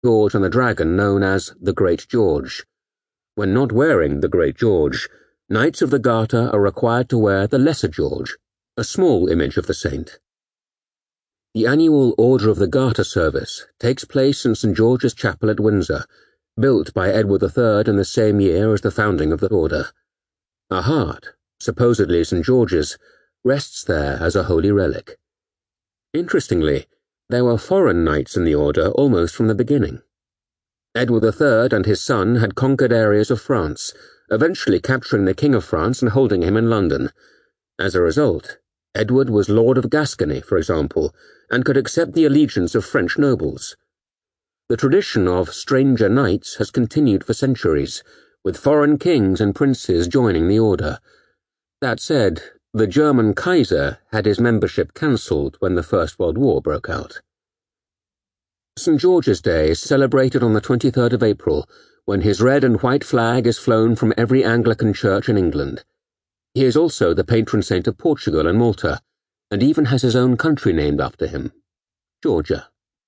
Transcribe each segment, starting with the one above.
George and the dragon known as the Great George. When not wearing the Great George, Knights of the Garter are required to wear the Lesser George, a small image of the saint. The annual Order of the Garter service takes place in St. George's Chapel at Windsor, built by Edward III in the same year as the founding of the order. A heart, supposedly St. George's, rests there as a holy relic. Interestingly, there were foreign knights in the order almost from the beginning. Edward III and his son had conquered areas of France, eventually capturing the King of France and holding him in London. As a result, Edward was Lord of Gascony, for example, and could accept the allegiance of French nobles. The tradition of stranger knights has continued for centuries, with foreign kings and princes joining the order. That said, the German Kaiser had his membership cancelled when the First World War broke out. St. George's Day is celebrated on the 23rd of April, when his red and white flag is flown from every Anglican church in England. He is also the patron saint of Portugal and Malta, and even has his own country named after him, Georgia.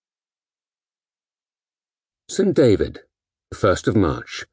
St. David, the 1st of March.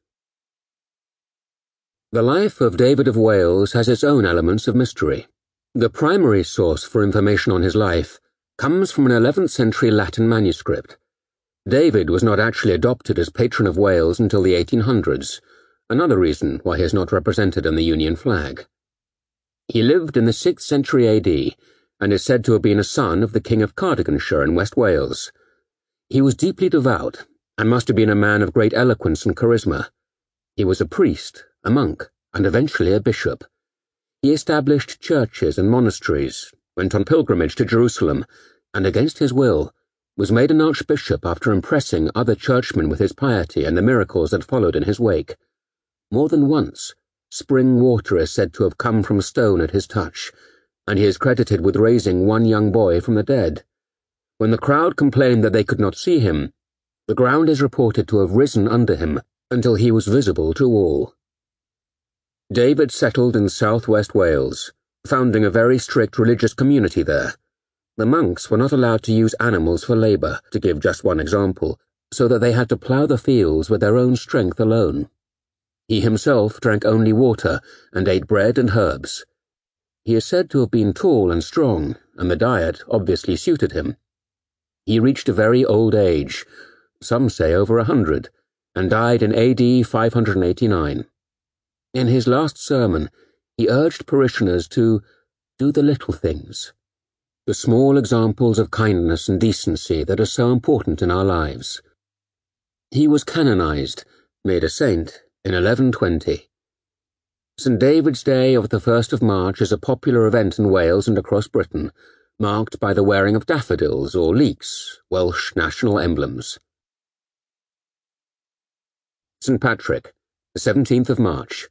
The life of David of Wales has its own elements of mystery. The primary source for information on his life comes from an 11th century Latin manuscript. David was not actually adopted as patron of Wales until the 1800s, another reason why he is not represented in the Union flag. He lived in the 6th century AD, and is said to have been a son of the King of Cardiganshire in West Wales. He was deeply devout, and must have been a man of great eloquence and charisma. He was a priest, a monk, and eventually a bishop. He established churches and monasteries, went on pilgrimage to Jerusalem, and against his will, was made an archbishop after impressing other churchmen with his piety and the miracles that followed in his wake. More than once, spring water is said to have come from stone at his touch, and he is credited with raising one young boy from the dead. When the crowd complained that they could not see him, the ground is reported to have risen under him until he was visible to all. David settled in southwest Wales, founding a very strict religious community there. The monks were not allowed to use animals for labour, to give just one example, so that they had to plough the fields with their own strength alone. He himself drank only water and ate bread and herbs. He is said to have been tall and strong, and the diet obviously suited him. He reached a very old age, some say over 100, and died in AD 589. In his last sermon, he urged parishioners to do the little things, the small examples of kindness and decency that are so important in our lives. He was canonized, made a saint, in 1120. St. David's Day of the 1st of March is a popular event in Wales and across Britain, marked by the wearing of daffodils or leeks, Welsh national emblems. St. Patrick, the 17th of March.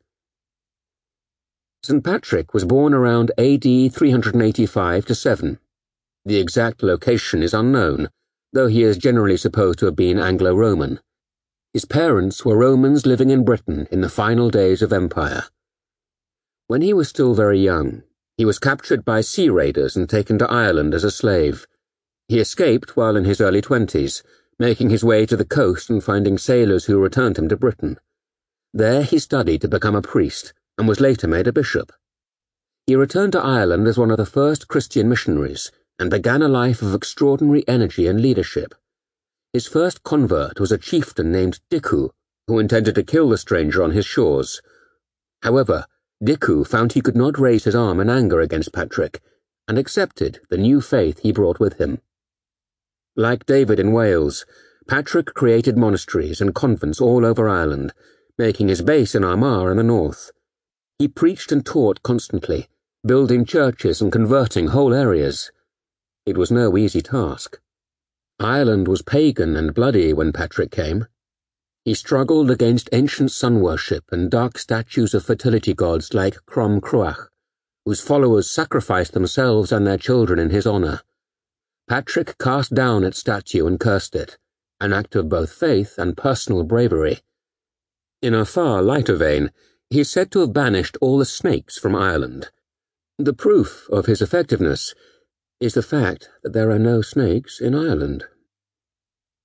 St. Patrick was born around AD 385-7. The exact location is unknown, though he is generally supposed to have been Anglo-Roman. His parents were Romans living in Britain in the final days of empire. When he was still very young, he was captured by sea raiders and taken to Ireland as a slave. He escaped while in his early 20s, making his way to the coast and finding sailors who returned him to Britain. There he studied to become a priest, and was later made a bishop. He returned to Ireland as one of the first Christian missionaries, and began a life of extraordinary energy and leadership. His first convert was a chieftain named Dicw, who intended to kill the stranger on his shores. However, Dicw found he could not raise his arm in anger against Patrick, and accepted the new faith he brought with him. Like David in Wales, Patrick created monasteries and convents all over Ireland, making his base in Armagh in the north. He preached and taught constantly, building churches and converting whole areas. It was no easy task. Ireland was pagan and bloody when Patrick came. He struggled against ancient sun worship and dark statues of fertility gods like Crom Cruach, whose followers sacrificed themselves and their children in his honour. Patrick cast down its statue and cursed it, an act of both faith and personal bravery. In a far lighter vein, he is said to have banished all the snakes from Ireland. The proof of his effectiveness is the fact that there are no snakes in Ireland.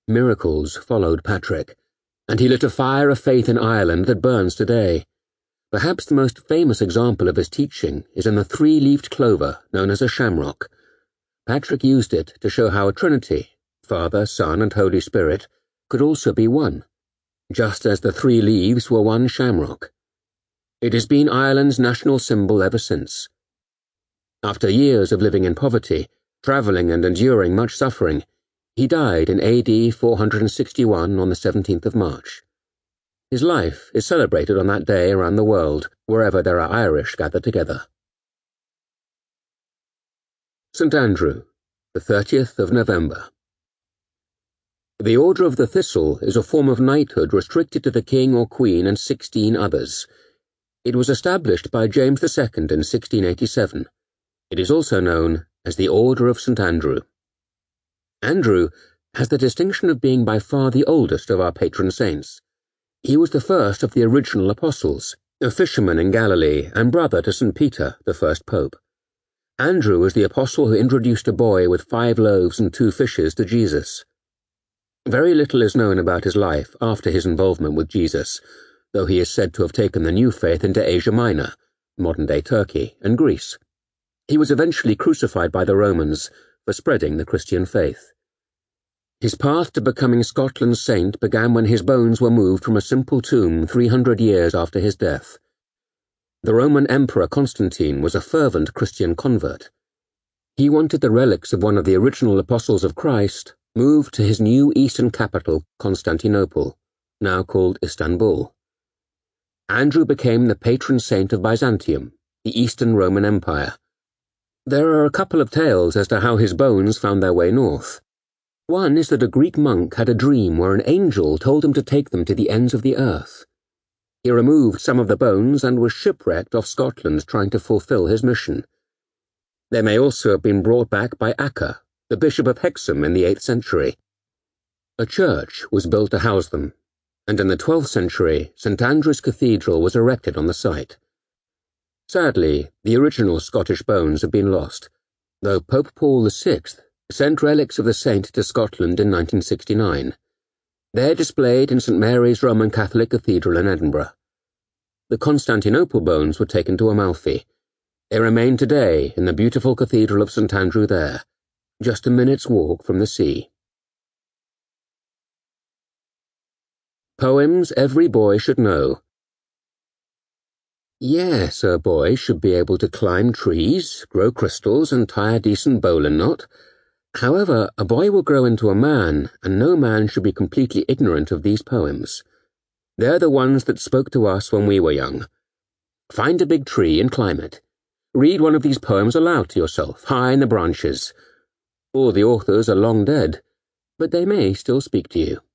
Miracles followed Patrick, and he lit a fire of faith in Ireland that burns today. Perhaps the most famous example of his teaching is in the three-leaved clover known as a shamrock. Patrick used it to show how a Trinity, Father, Son, and Holy Spirit, could also be one, just as the three leaves were one shamrock. It has been Ireland's national symbol ever since. After years of living in poverty, travelling and enduring much suffering, he died in AD 461 on the 17th of March. His life is celebrated on that day around the world, wherever there are Irish gathered together. St. Andrew, the 30th of November. The Order of the Thistle is a form of knighthood restricted to the king or queen and 16 others. It was established by James II in 1687. It is also known as the Order of St. Andrew. Andrew has the distinction of being by far the oldest of our patron saints. He was the first of the original apostles, a fisherman in Galilee and brother to St. Peter, the first pope. Andrew was the apostle who introduced a boy with 5 loaves and 2 fishes to Jesus. Very little is known about his life after his involvement with Jesus, though he is said to have taken the new faith into Asia Minor, modern-day Turkey, and Greece. He was eventually crucified by the Romans for spreading the Christian faith. His path to becoming Scotland's saint began when his bones were moved from a simple tomb 300 years after his death. The Roman Emperor Constantine was a fervent Christian convert. He wanted the relics of one of the original apostles of Christ moved to his new eastern capital, Constantinople, now called Istanbul. Andrew became the patron saint of Byzantium, the Eastern Roman Empire. There are a couple of tales as to how his bones found their way north. One is that a Greek monk had a dream where an angel told him to take them to the ends of the earth. He removed some of the bones and was shipwrecked off Scotland trying to fulfill his mission. They may also have been brought back by Acca, the Bishop of Hexham in the 8th century. A church was built to house them, and in the 12th century St. Andrew's Cathedral was erected on the site. Sadly, the original Scottish bones have been lost, though Pope Paul VI sent relics of the saint to Scotland in 1969. They are displayed in St. Mary's Roman Catholic Cathedral in Edinburgh. The Constantinople bones were taken to Amalfi. They remain today in the beautiful Cathedral of St. Andrew there, just a minute's walk from the sea. Poems every boy should know. Yes, a boy should be able to climb trees, grow crystals, and tie a decent bowline knot. However, a boy will grow into a man, and no man should be completely ignorant of these poems. They're the ones that spoke to us when we were young. Find a big tree and climb it. Read one of these poems aloud to yourself, high in the branches. All the authors are long dead, but they may still speak to you.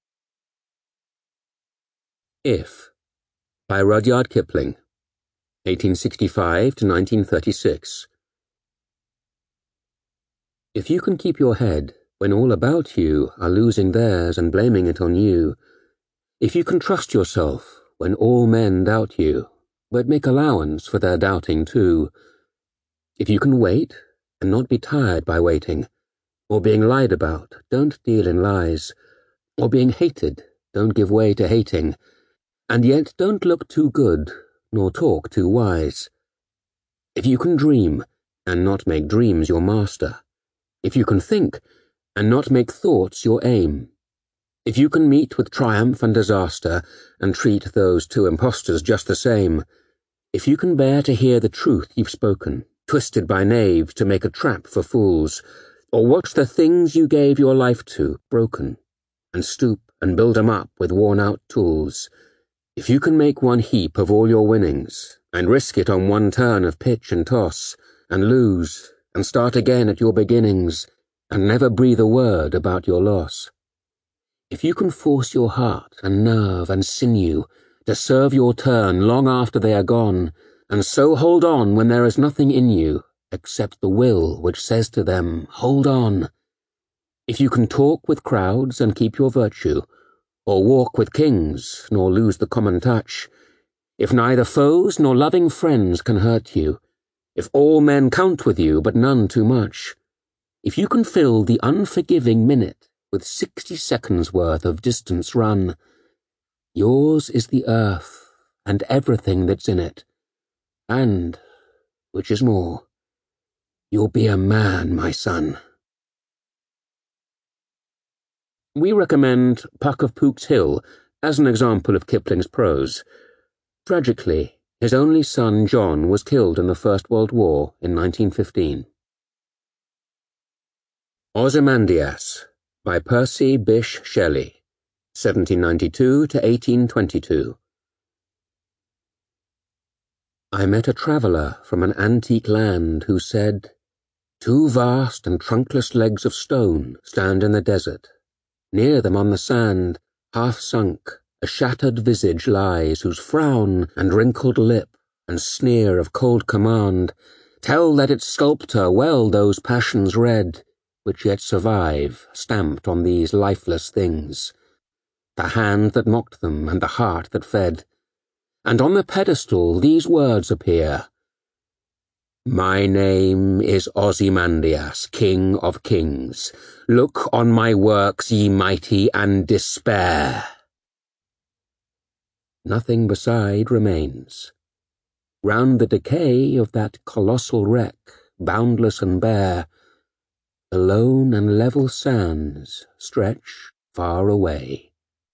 If, by Rudyard Kipling, 1865 to 1936. If you can keep your head when all about you are losing theirs and blaming it on you, if you can trust yourself when all men doubt you, but make allowance for their doubting too, if you can wait and not be tired by waiting, or being lied about, don't deal in lies, or being hated, don't give way to hating, and yet don't look too good, nor talk too wise. If you can dream, and not make dreams your master, if you can think, and not make thoughts your aim, if you can meet with triumph and disaster, and treat those two impostors just the same, if you can bear to hear the truth you've spoken, twisted by knaves to make a trap for fools, or watch the things you gave your life to broken, and stoop and build 'em up with worn-out tools, if you can make one heap of all your winnings, and risk it on one turn of pitch and toss, and lose, and start again at your beginnings, and never breathe a word about your loss. If you can force your heart and nerve and sinew to serve your turn long after they are gone, and so hold on when there is nothing in you except the will which says to them, hold on. If you can talk with crowds and keep your virtue, or walk with kings nor lose the common touch, if neither foes nor loving friends can hurt you, if all men count with you but none too much, if you can fill the unforgiving minute with 60 seconds worth of distance run. Yours is the earth and everything that's in it. And, which is more, you'll be a man, my son. We recommend Puck of Pook's Hill as an example of Kipling's prose. Tragically, his only son John was killed in the First World War in 1915. Ozymandias by Percy Bysshe Shelley, 1792 to 1822. I met a traveller from an antique land who said, "Two vast and trunkless legs of stone stand in the desert. Near them on the sand, half sunk, a shattered visage lies whose frown and wrinkled lip and sneer of cold command tell that its sculptor well those passions read which yet survive stamped on these lifeless things, the hand that mocked them and the heart that fed. And on the pedestal these words appear: My name is Ozymandias, King of Kings. Look on my works, ye mighty, and despair. Nothing beside remains. Round the decay of that colossal wreck, boundless and bare, the lone and level sands stretch far away.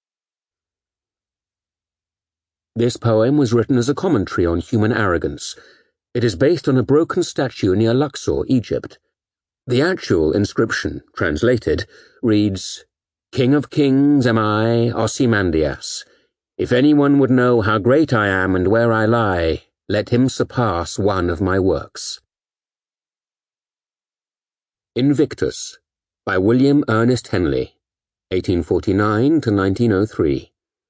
This poem was written as a commentary on human arrogance. It is based on a broken statue near Luxor, Egypt. The actual inscription, translated, reads, King of Kings am I, Ozymandias. If anyone would know how great I am and where I lie, let him surpass one of my works. Invictus by William Ernest Henley, 1849 to 1903.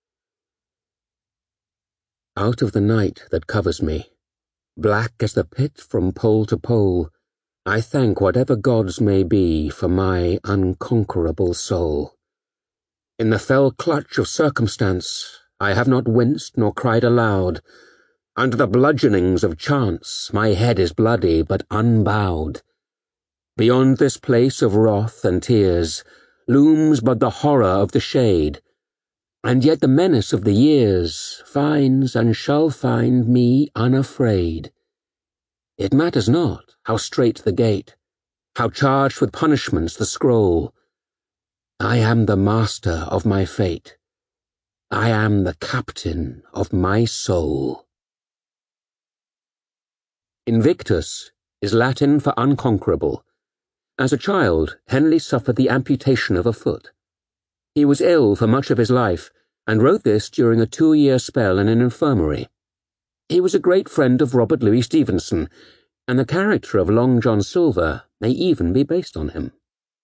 Out of the night that covers me, black as the pit from pole to pole, I thank whatever gods may be for my unconquerable soul. In the fell clutch of circumstance, I have not winced nor cried aloud. Under the bludgeonings of chance, my head is bloody but unbowed. Beyond this place of wrath and tears looms but the horror of the shade, and yet the menace of the years finds and shall find me unafraid. It matters not how strait the gate, how charged with punishments the scroll. I am the master of my fate. I am the captain of my soul. Invictus is Latin for unconquerable. As a child, Henley suffered the amputation of a foot. He was ill for much of his life, and wrote this during a 2-year spell in an infirmary. He was a great friend of Robert Louis Stevenson, and the character of Long John Silver may even be based on him.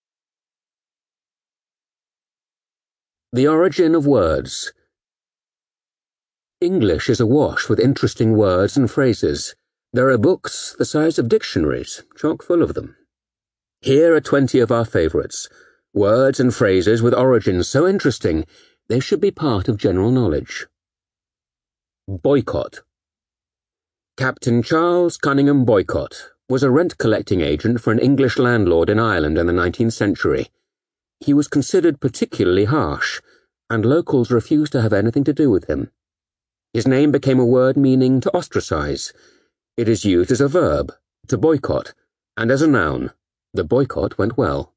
The origin of words. English is awash with interesting words and phrases. There are books the size of dictionaries, chock full of them. Here are 20 of our favourites, words and phrases with origins so interesting they should be part of general knowledge. Boycott. Captain Charles Cunningham Boycott was a rent-collecting agent for an English landlord in Ireland in the 19th century. He was considered particularly harsh, and locals refused to have anything to do with him. His name became a word meaning to ostracize. It is used as a verb, to boycott, and as a noun. The boycott went well.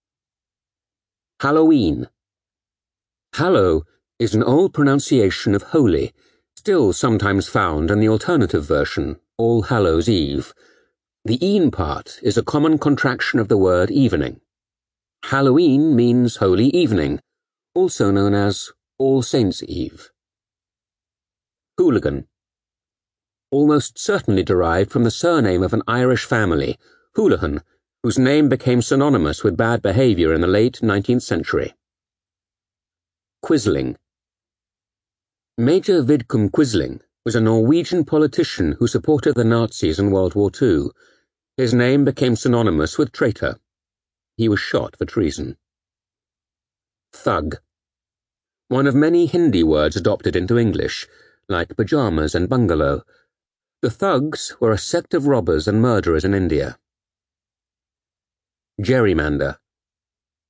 Halloween. Hallow is an old pronunciation of holy, still sometimes found in the alternative version, All Hallows' Eve. The "een" part is a common contraction of the word evening. Halloween means holy evening, also known as All Saints' Eve. Hooligan. Almost certainly derived from the surname of an Irish family, Houlihan, whose name became synonymous with bad behaviour in the late 19th century. Quisling. Major Vidkun Quisling was a Norwegian politician who supported the Nazis in World War II. His name became synonymous with traitor. He was shot for treason. Thug. One of many Hindi words adopted into English, like pyjamas and bungalow. The thugs were a sect of robbers and murderers in India. Gerrymander.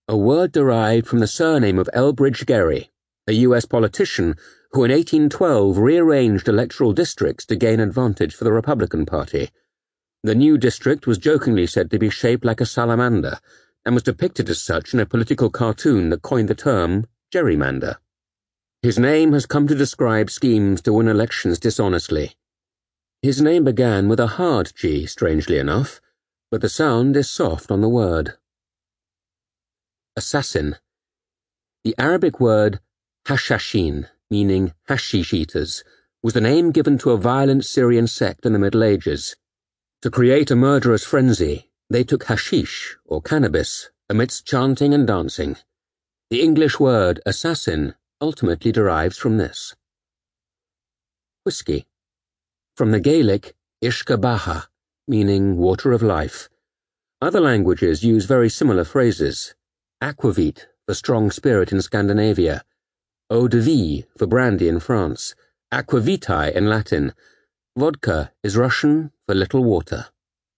a word derived from the surname of Elbridge Gerry, a U.S. politician who in 1812 rearranged electoral districts to gain advantage for the Republican Party. The new district was jokingly said to be shaped like a salamander, and was depicted as such in a political cartoon that coined the term gerrymander. His name has come to describe schemes to win elections dishonestly. His name began with a hard G, strangely enough, but the sound is soft on the word. Assassin. The Arabic word hashashin, meaning hashish eaters, was the name given to a violent Syrian sect in the Middle Ages. To create a murderous frenzy, they took hashish, or cannabis, amidst chanting and dancing. The English word assassin ultimately derives from this. Whiskey. From the Gaelic, Uisce Beatha, meaning water of life. Other languages use very similar phrases. Aquavit for strong spirit in Scandinavia, eau de vie for brandy in France, aquavitae in Latin. Vodka is Russian for little water.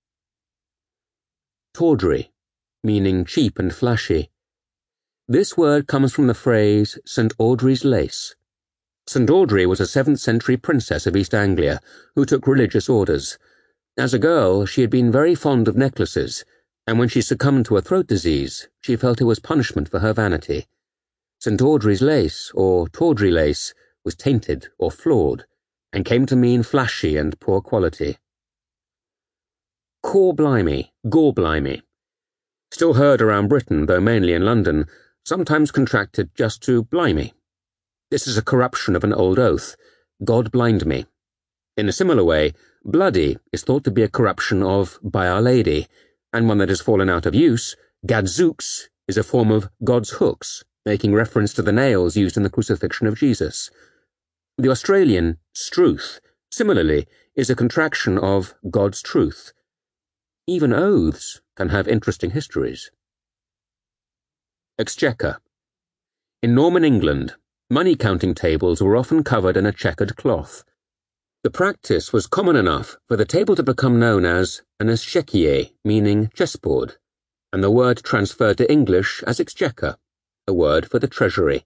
Tawdry, meaning cheap and flashy. This word comes from the phrase St. Audrey's lace. St. Audrey was a 7th century princess of East Anglia who took religious orders. As a girl, she had been very fond of necklaces, and when she succumbed to a throat disease, she felt it was punishment for her vanity. St. Audrey's lace, or tawdry lace, was tainted or flawed, and came to mean flashy and poor quality. Gorblimey, gorblimey. Still heard around Britain, though mainly in London, sometimes contracted just to blimey. This is a corruption of an old oath, God blind me. In a similar way, bloody is thought to be a corruption of By Our Lady, and one that has fallen out of use, gadzooks, is a form of God's hooks, making reference to the nails used in the crucifixion of Jesus. The Australian struth, similarly, is a contraction of God's truth. Even oaths can have interesting histories. Exchequer. In Norman England, money-counting tables were often covered in a checkered cloth. The practice was common enough for the table to become known as an eschequier, meaning chessboard, and the word transferred to English as exchequer, a word for the treasury.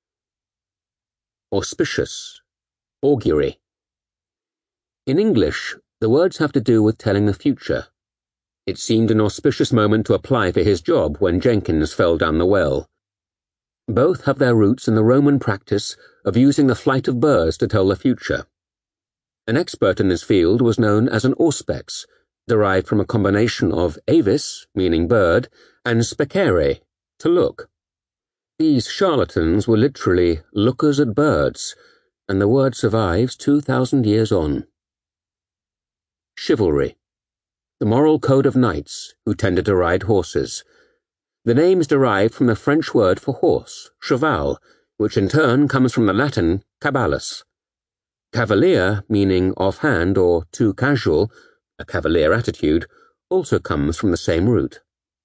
Auspicious. Augury. In English, the words have to do with telling the future. It seemed an auspicious moment to apply for his job when Jenkins fell down the well. Both have their roots in the Roman practice of using the flight of birds to tell the future. An expert in this field was known as an auspex, derived from a combination of avis, meaning bird, and specere, to look. These charlatans were literally lookers at birds, and the word survives 2,000 years on. Chivalry. The moral code of knights who tended to ride horses. The name is derived from the French word for horse, cheval, which in turn comes from the Latin caballus. Cavalier, meaning offhand or too casual, a cavalier attitude, also comes from the same root.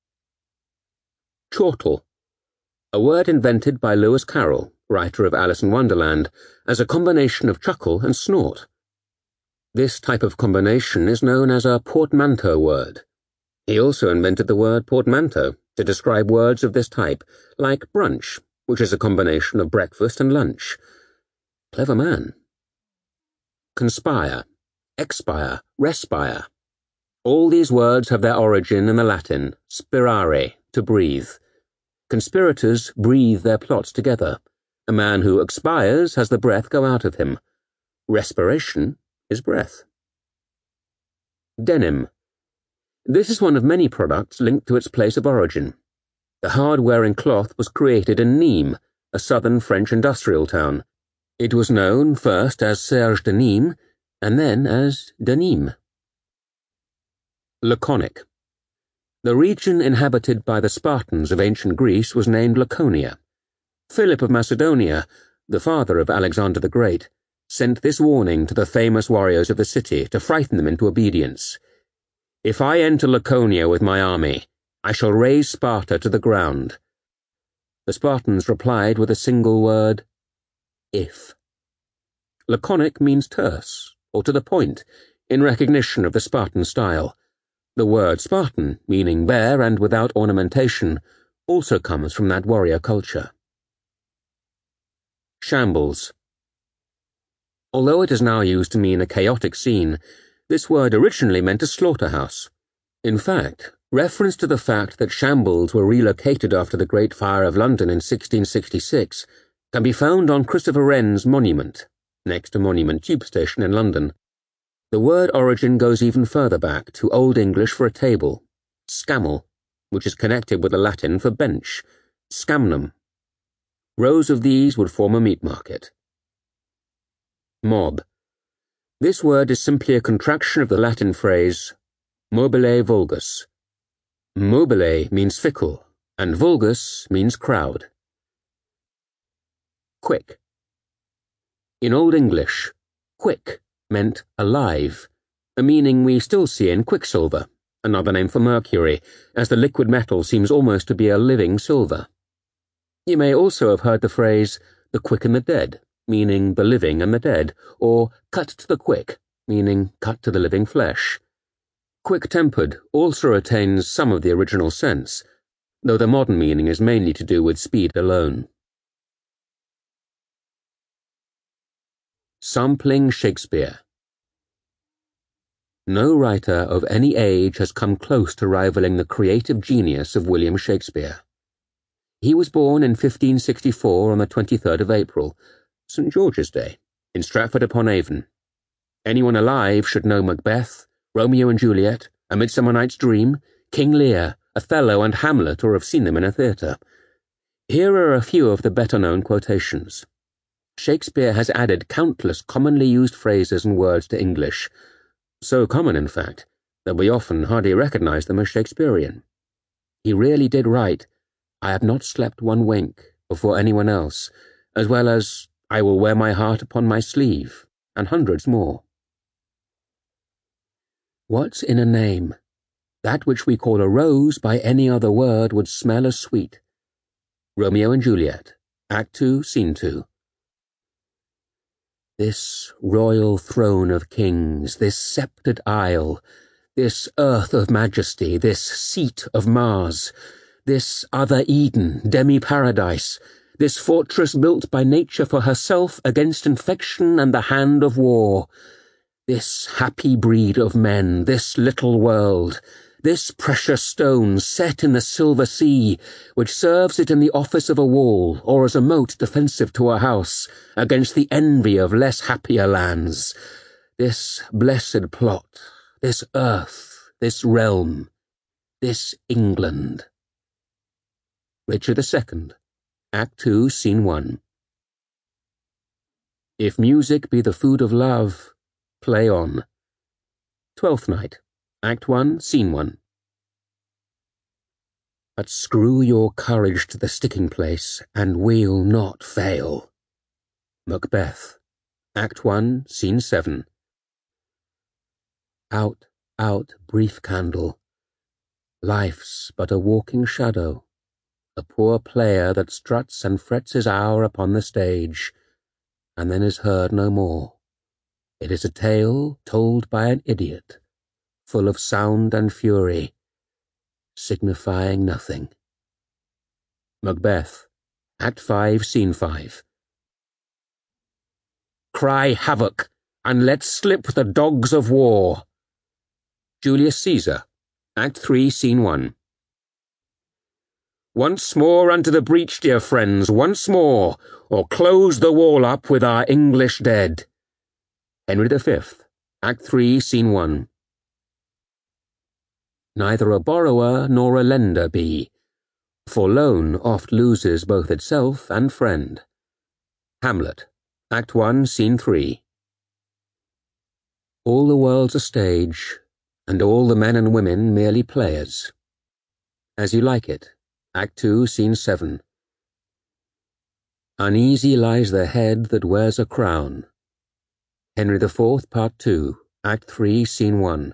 Chortle. A word invented by Lewis Carroll, writer of Alice in Wonderland, as a combination of chuckle and snort. This type of combination is known as a portmanteau word. He also invented the word portmanteau to describe words of this type, like brunch, which is a combination of breakfast and lunch. Clever man. Conspire, expire, respire. All these words have their origin in the Latin spirare, to breathe. Conspirators breathe their plots together. A man who expires has the breath go out of him. Respiration is breath. Denim. This is one of many products linked to its place of origin. The hard-wearing cloth was created in Nîmes, a southern French industrial town. It was known first as Serge de Nîmes, and then as Denim. Laconic. The region inhabited by the Spartans of ancient Greece was named Laconia. Philip of Macedonia, the father of Alexander the Great, sent this warning to the famous warriors of the city to frighten them into obedience. If I enter Laconia with my army, I shall raze Sparta to the ground. The Spartans replied with a single word, if. Laconic means terse, or to the point, in recognition of the Spartan style. The word Spartan, meaning bare and without ornamentation, also comes from that warrior culture. Shambles. Although it is now used to mean a chaotic scene, this word originally meant a slaughterhouse. In fact, reference to the fact that shambles were relocated after the Great Fire of London in 1666 can be found on Christopher Wren's monument, next to Monument Tube Station in London. The word origin goes even further back to Old English for a table, scammel, which is connected with the Latin for bench, scamnum. Rows of these would form a meat market. Mob. This word is simply a contraction of the Latin phrase mobile vulgus. Mobile means fickle, and vulgus means crowd. Quick. In Old English, quick meant alive, a meaning we still see in quicksilver, another name for mercury, as the liquid metal seems almost to be a living silver. You may also have heard the phrase, the quick and the dead, meaning the living and the dead, or cut to the quick, meaning cut to the living flesh. Quick-tempered also retains some of the original sense, though the modern meaning is mainly to do with speed alone. Sampling Shakespeare. No writer of any age has come close to rivaling the creative genius of William Shakespeare. He was born in 1564 on the 23rd of April, St. George's Day, in Stratford-upon-Avon. Anyone alive should know Macbeth, Romeo and Juliet, A Midsummer Night's Dream, King Lear, Othello and Hamlet, or have seen them in a theatre. Here are a few of the better-known quotations. Shakespeare has added countless commonly used phrases and words to English, so common, in fact, that we often hardly recognize them as Shakespearean. He really did write, "I have not slept one wink," before anyone else, as well as "I will wear my heart upon my sleeve," and hundreds more. What's in a name? That which we call a rose by any other word would smell as sweet. Romeo and Juliet, Act 2, Scene 2. This royal throne of kings, this sceptred isle, this earth of majesty, this seat of Mars, this other Eden, demi-paradise, this fortress built by nature for herself against infection and the hand of war, this happy breed of men, this little world, this precious stone set in the silver sea, which serves it in the office of a wall or as a moat defensive to a house against the envy of less happier lands, this blessed plot, this earth, this realm, this England. Richard II, Act 2, Scene 1. If music be the food of love, play on. Twelfth Night, Act 1, Scene 1. But screw your courage to the sticking place, and we'll not fail. Macbeth, Act 1, Scene 7. Out, out, brief candle. Life's but a walking shadow, a poor player that struts and frets his hour upon the stage, and then is heard no more. It is a tale told by an idiot, full of sound and fury, signifying nothing. Macbeth, Act 5, Scene 5. Cry havoc, and let slip the dogs of war. Julius Caesar, Act 3, Scene 1. Once more unto the breach, dear friends, once more, or close the wall up with our English dead. Henry V, Act 3, Scene 1. Neither a borrower nor a lender be, for loan oft loses both itself and friend. Hamlet, Act 1, Scene 3. All the world's a stage, and all the men and women merely players. As You Like It, Act 2, Scene 7. Uneasy lies the head that wears a crown. Henry IV, Part 2, Act 3, Scene 1.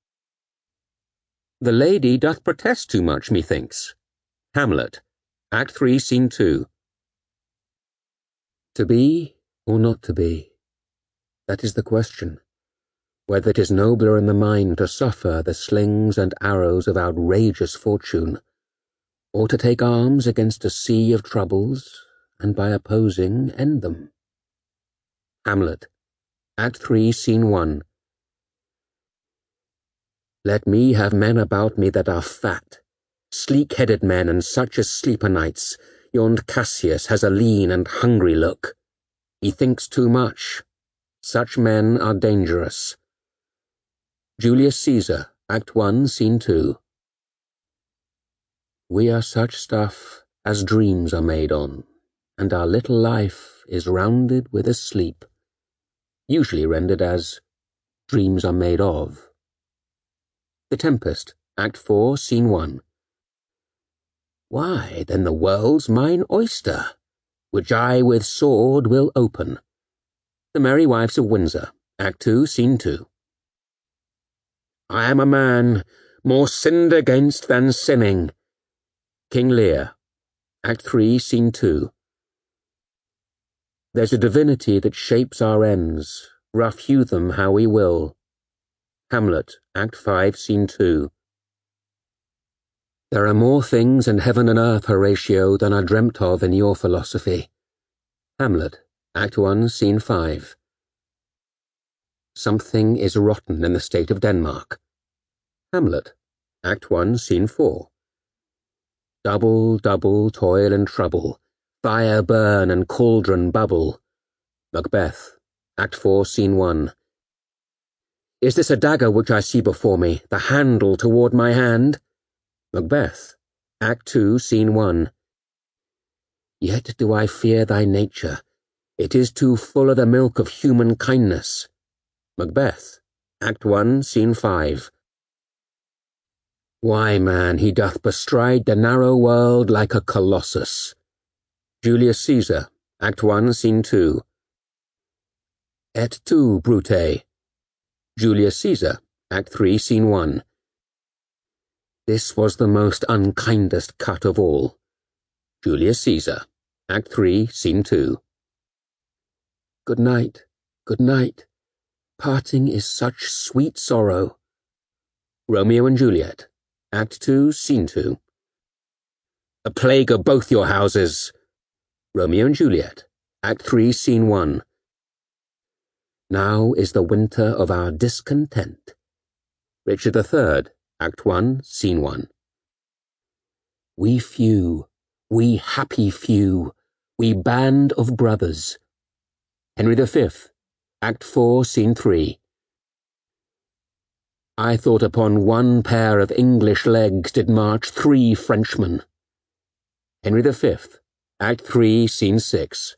The lady doth protest too much, methinks. Hamlet, Act 3, Scene 2. To be or not to be? That is the question. Whether it is nobler in the mind to suffer the slings and arrows of outrageous fortune, or to take arms against a sea of troubles, and by opposing end them. Hamlet, Act 3, Scene 1. Let me have men about me that are fat, sleek-headed men and such as sleep o' nights. Yond Cassius has a lean and hungry look. He thinks too much. Such men are dangerous. Julius Caesar, Act 1, Scene 2. We are such stuff as dreams are made on, and our little life is rounded with a sleep, usually rendered as dreams are made of. The Tempest, Act 4, Scene 1. Why, then the world's mine oyster, which I with sword will open. The Merry Wives of Windsor, Act 2, Scene 2. I am a man more sinned against than sinning. King Lear, Act 3, Scene 2. There's a divinity that shapes our ends, rough hew them how we will. Hamlet, Act 5, Scene 2. There are more things in heaven and earth, Horatio, than are dreamt of in your philosophy. Hamlet, Act 1, Scene 5. Something is rotten in the state of Denmark. Hamlet, Act 1, Scene 4. Double, double, toil and trouble, fire burn and cauldron bubble. Macbeth, Act 4, Scene 1. Is this a dagger which I see before me, the handle toward my hand? Macbeth, Act 2, Scene 1. Yet do I fear thy nature. It is too full of the milk of human kindness. Macbeth, Act 1, Scene 5. Why, man, he doth bestride the narrow world like a colossus. Julius Caesar, Act 1, Scene 2. Et tu, Brute. Julius Caesar, Act 3, Scene 1. This was the most unkindest cut of all. Julius Caesar, Act 3, Scene 2. Good night, good night. Parting is such sweet sorrow. Romeo and Juliet, Act 2, Scene 2. A plague of both your houses. Romeo and Juliet, Act 3, Scene 1. Now is the winter of our discontent. Richard III, Act 1, Scene 1. We few, we happy few, we band of brothers. Henry V, Act 4, Scene 3. I thought upon one pair of English legs did march 3 Frenchmen. Henry V, Act 3, Scene 6.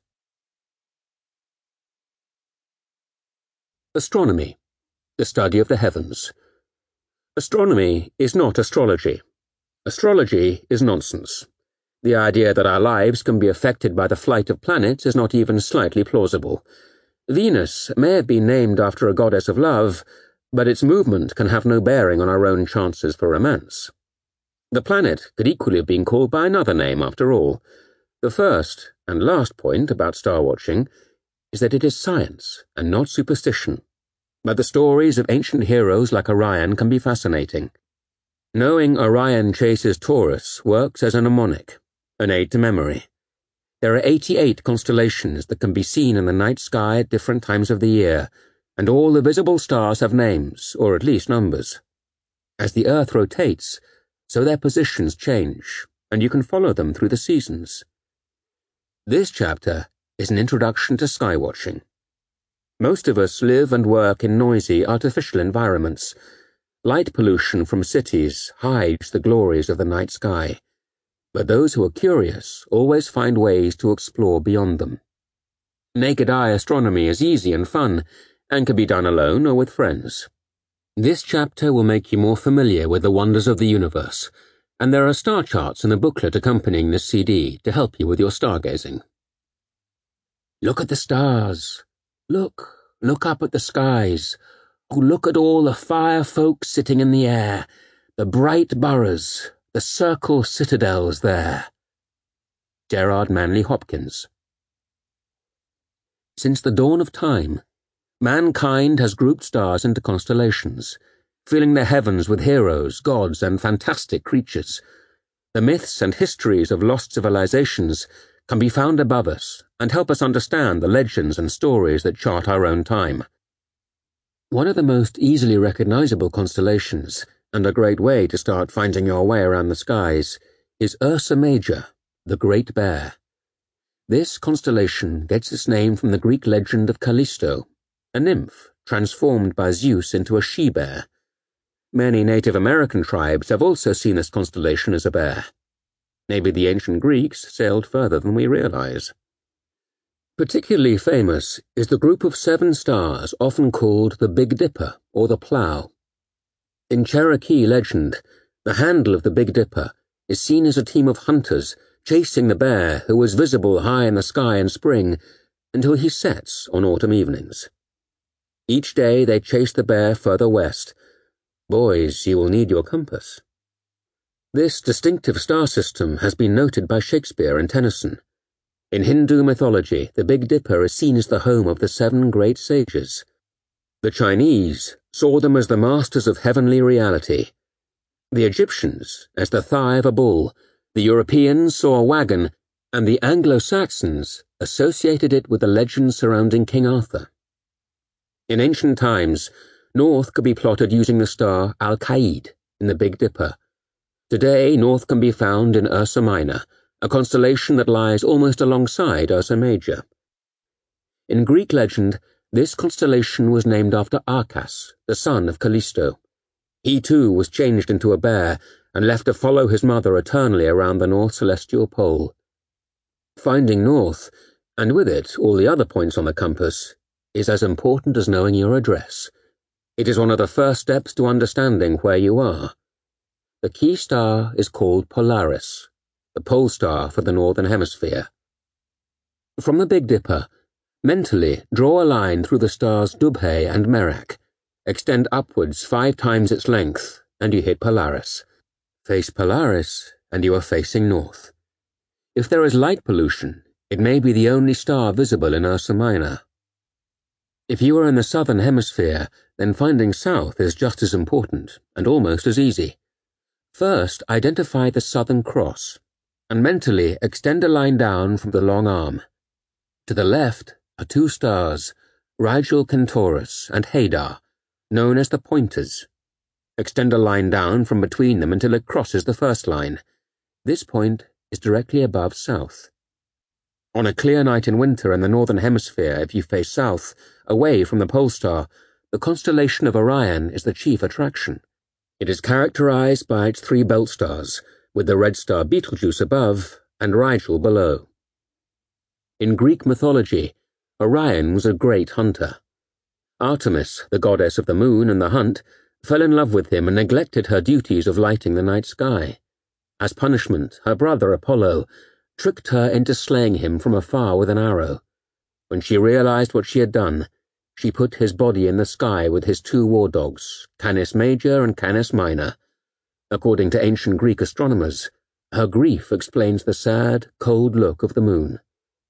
Astronomy, the study of the heavens. Astronomy is not astrology. Astrology is nonsense. The idea that our lives can be affected by the flight of planets is not even slightly plausible. Venus may have been named after a goddess of love, but its movement can have no bearing on our own chances for romance. The planet could equally have been called by another name, after all. The first and last point about star-watching is that it is science and not superstition. But the stories of ancient heroes like Orion can be fascinating. Knowing Orion chases Taurus works as a mnemonic, an aid to memory. There are 88 constellations that can be seen in the night sky at different times of the year, and all the visible stars have names, or at least numbers. As the Earth rotates, so their positions change, and you can follow them through the seasons. This chapter is an introduction to skywatching. Most of us live and work in noisy, artificial environments. Light pollution from cities hides the glories of the night sky, but those who are curious always find ways to explore beyond them. Naked eye astronomy is easy and fun, and can be done alone or with friends. This chapter will make you more familiar with the wonders of the universe, and there are star charts in the booklet accompanying this CD to help you with your stargazing. Look at the stars. Look up at the skies. Oh, look at all the fire folk sitting in the air, the bright boroughs, the circle citadels there. Gerard Manley Hopkins. Since the dawn of time, mankind has grouped stars into constellations, filling the heavens with heroes, gods, and fantastic creatures. The myths and histories of lost civilizations can be found above us and help us understand the legends and stories that chart our own time. One of the most easily recognizable constellations, and a great way to start finding your way around the skies, is Ursa Major, the Great Bear. This constellation gets its name from the Greek legend of Callisto, a nymph transformed by Zeus into a she-bear. Many Native American tribes have also seen this constellation as a bear. Maybe the ancient Greeks sailed further than we realize. Particularly famous is the group of 7 stars often called the Big Dipper or the Plough. In Cherokee legend, the handle of the Big Dipper is seen as a team of hunters chasing the bear who was visible high in the sky in spring until he sets on autumn evenings. Each day they chase the bear further west. Boys, you will need your compass. This distinctive star system has been noted by Shakespeare and Tennyson. In Hindu mythology, the Big Dipper is seen as the home of the 7 great sages. The Chinese saw them as the masters of heavenly reality. The Egyptians as the thigh of a bull, the Europeans saw a wagon, and the Anglo-Saxons associated it with the legends surrounding King Arthur. In ancient times, north could be plotted using the star Al-Qaid in the Big Dipper. Today, north can be found in Ursa Minor, a constellation that lies almost alongside Ursa Major. In Greek legend, this constellation was named after Arcas, the son of Callisto. He too was changed into a bear and left to follow his mother eternally around the North Celestial Pole. Finding north, and with it all the other points on the compass, is as important as knowing your address. It is one of the first steps to understanding where you are. The key star is called Polaris, the pole star for the Northern Hemisphere. From the Big Dipper, mentally draw a line through the stars Dubhe and Merak. Extend upwards 5 times its length, and you hit Polaris. Face Polaris, and you are facing north. If there is light pollution, it may be the only star visible in Ursa Minor. If you are in the Southern Hemisphere, then finding south is just as important, and almost as easy. First, identify the Southern Cross, and mentally extend a line down from the long arm. To the left are 2 stars, Rigel Kentaurus and Hadar, known as the Pointers. Extend a line down from between them until it crosses the first line. This point is directly above south. On a clear night in winter in the Northern Hemisphere, if you face south, away from the pole star, the constellation of Orion is the chief attraction. It is characterized by its 3 belt stars, with the red star Betelgeuse above and Rigel below. In Greek mythology, Orion was a great hunter. Artemis, the goddess of the moon and the hunt, fell in love with him and neglected her duties of lighting the night sky. As punishment, her brother Apollo tricked her into slaying him from afar with an arrow. When she realized what she had done, she put his body in the sky with his 2 war dogs, Canis Major and Canis Minor. According to ancient Greek astronomers, her grief explains the sad, cold look of the moon.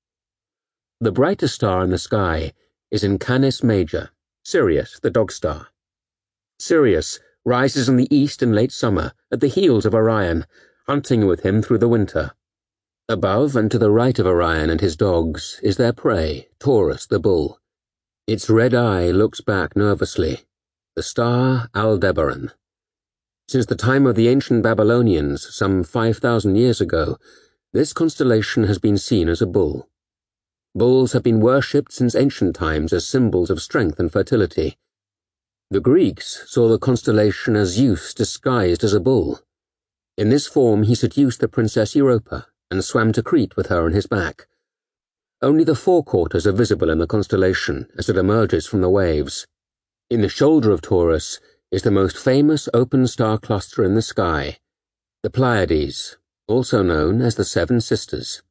The brightest star in the sky is in Canis Major, Sirius, the dog star. Sirius rises in the east in late summer, at the heels of Orion, hunting with him through the winter. Above and to the right of Orion and his dogs is their prey, Taurus the bull. Its red eye looks back nervously, the star Aldebaran. Since the time of the ancient Babylonians, some 5,000 years ago, this constellation has been seen as a bull. Bulls have been worshipped since ancient times as symbols of strength and fertility. The Greeks saw the constellation as Zeus disguised as a bull. In this form he seduced the Princess Europa and swam to Crete with her on his back. Only the forequarters are visible in the constellation as it emerges from the waves. In the shoulder of Taurus is the most famous open star cluster in the sky, the Pleiades, also known as the 7 Sisters.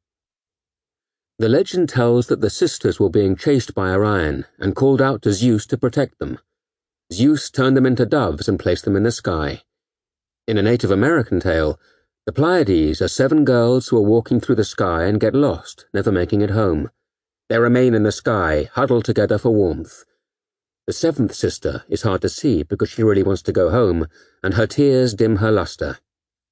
The legend tells that the sisters were being chased by Orion and called out to Zeus to protect them. Zeus turned them into doves and placed them in the sky. In a Native American tale, the Pleiades are 7 girls who are walking through the sky and get lost, never making it home. They remain in the sky, huddled together for warmth. The 7th sister is hard to see because she really wants to go home, and her tears dim her luster.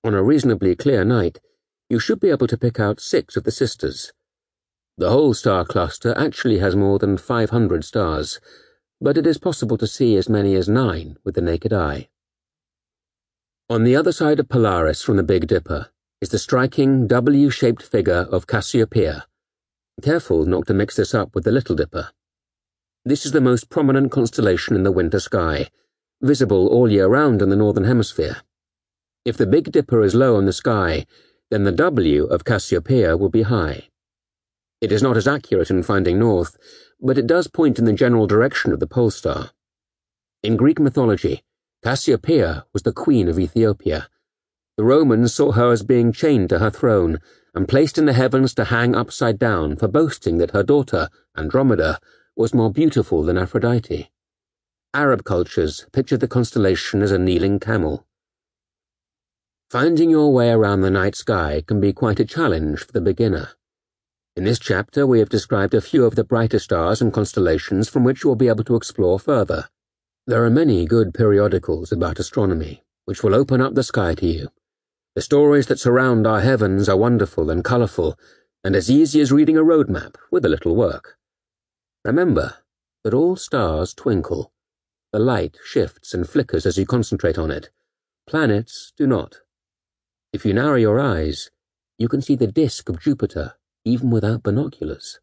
On a reasonably clear night, you should be able to pick out 6 of the sisters. The whole star cluster actually has more than 500 stars, but it is possible to see as many as 9 with the naked eye. On the other side of Polaris from the Big Dipper is the striking W-shaped figure of Cassiopeia. Careful not to mix this up with the Little Dipper. This is the most prominent constellation in the winter sky, visible all year round in the Northern Hemisphere. If the Big Dipper is low in the sky, then the W of Cassiopeia will be high. It is not as accurate in finding north, but it does point in the general direction of the pole star. In Greek mythology, Cassiopeia was the queen of Ethiopia. The Romans saw her as being chained to her throne and placed in the heavens to hang upside down for boasting that her daughter, Andromeda, was more beautiful than Aphrodite. Arab cultures pictured the constellation as a kneeling camel. Finding your way around the night sky can be quite a challenge for the beginner. In this chapter, we have described a few of the brighter stars and constellations from which you will be able to explore further. There are many good periodicals about astronomy, which will open up the sky to you. The stories that surround our heavens are wonderful and colourful, and as easy as reading a road map with a little work. Remember that all stars twinkle. The light shifts and flickers as you concentrate on it. Planets do not. If you narrow your eyes, you can see the disk of Jupiter, even without binoculars.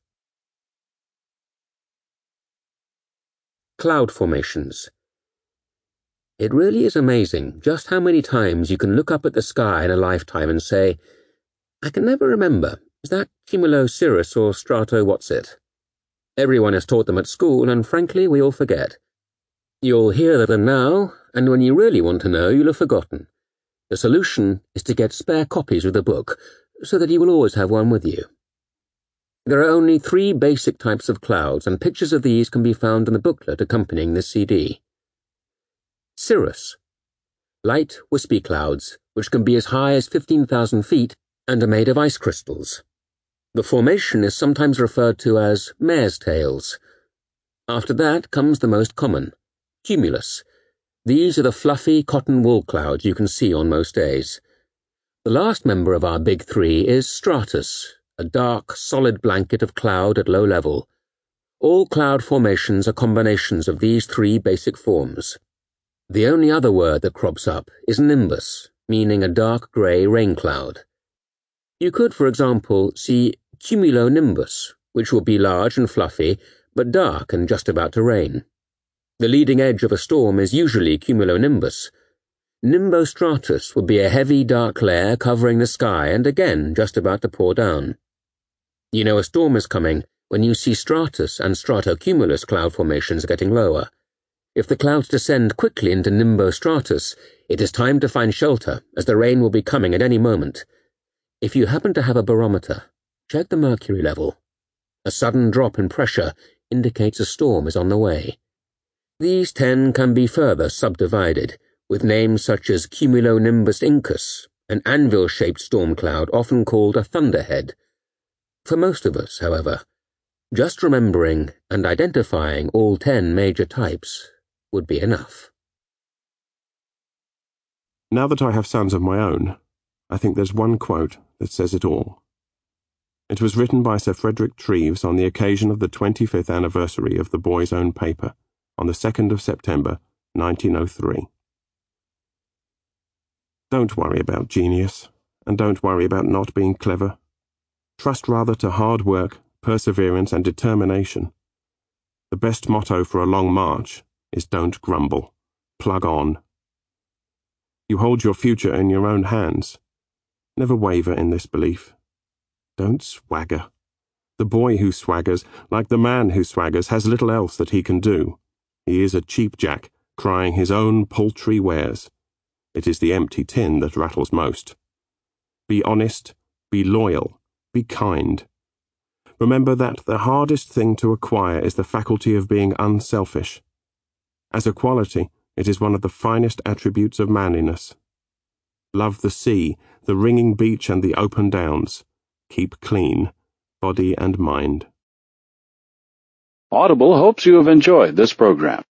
Cloud formations. It really is amazing just how many times you can look up at the sky in a lifetime and say, I can never remember, is that Cumulo Cirrus or Strato What's-it? Everyone has taught them at school, and frankly, we all forget. You'll hear them now, and when you really want to know, you'll have forgotten. The solution is to get spare copies of the book, so that you will always have one with you. There are only 3 basic types of clouds, and pictures of these can be found in the booklet accompanying this CD. Cirrus. Light, wispy clouds, which can be as high as 15,000 feet and are made of ice crystals. The formation is sometimes referred to as mare's tails. After that comes the most common, cumulus. These are the fluffy cotton wool clouds you can see on most days. The last member of our big 3 is stratus, a dark, solid blanket of cloud at low level. All cloud formations are combinations of these 3 basic forms. The only other word that crops up is nimbus, meaning a dark grey rain cloud. You could, for example, see cumulonimbus, which will be large and fluffy, but dark and just about to rain. The leading edge of a storm is usually cumulonimbus. Nimbostratus would be a heavy dark layer covering the sky and again just about to pour down. You know a storm is coming when you see stratus and stratocumulus cloud formations getting lower. If the clouds descend quickly into nimbostratus, it is time to find shelter, as the rain will be coming at any moment. If you happen to have a barometer, check the mercury level. A sudden drop in pressure indicates a storm is on the way. These 10 can be further subdivided, with names such as cumulonimbus incus, an anvil-shaped storm cloud often called a thunderhead. For most of us, however, just remembering and identifying all 10 major types would be enough. Now that I have sons of my own, I think there's one quote that says it all. It was written by Sir Frederick Treves on the occasion of the 25th anniversary of the Boy's Own paper, on the 2nd of September, 1903. Don't worry about genius, and don't worry about not being clever. Trust rather to hard work, perseverance, and determination. The best motto for a long march is don't grumble. Plug on. You hold your future in your own hands. Never waver in this belief. Don't swagger. The boy who swaggers, like the man who swaggers, has little else that he can do. He is a cheapjack, crying his own paltry wares. It is the empty tin that rattles most. Be honest, be loyal, be kind. Remember that the hardest thing to acquire is the faculty of being unselfish. As a quality, it is one of the finest attributes of manliness. Love the sea, the ringing beach and the open downs. Keep clean, body and mind. Audible hopes you have enjoyed this program.